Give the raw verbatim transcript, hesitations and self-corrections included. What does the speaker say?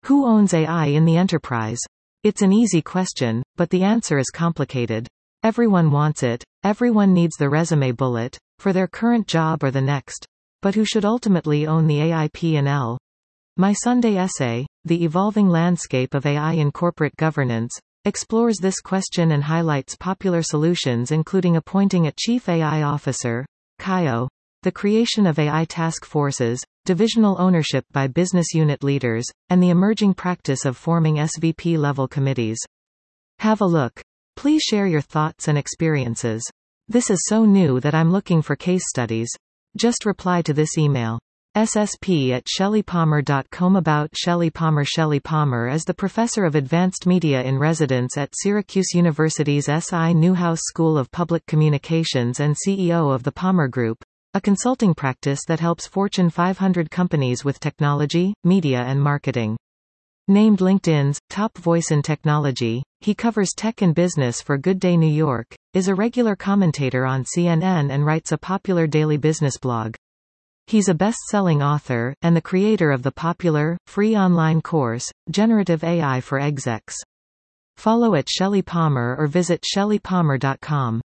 Who owns A I in the enterprise? It's an easy question, but the answer is complicated. Everyone wants it. Everyone needs the resume bullet, for their current job or the next. But who should ultimately own the A I P and L? My Sunday essay, The Evolving Landscape of A I in Corporate Governance, explores this question and highlights popular solutions including appointing a Chief A I Officer, C I O, the creation of A I task forces, divisional ownership by business unit leaders, and the emerging practice of forming S V P-level committees. Have a look. Please share your thoughts and experiences. This is so new that I'm looking for case studies. Just reply to this email. S S P at shelley palmer dot com. About Shelley Palmer. Shelley Palmer is the Professor of Advanced Media in Residence at Syracuse University's S I Newhouse School of Public Communications and C E O of the Palmer Group, a consulting practice that helps Fortune five hundred companies with technology, media and marketing. Named LinkedIn's top voice in technology, he covers tech and business for Good Day New York, is a regular commentator on C N N and writes a popular daily business blog. He's a best-selling author, and the creator of the popular, free online course, Generative A I for Execs. Follow at Shelley Palmer or visit shelley palmer dot com.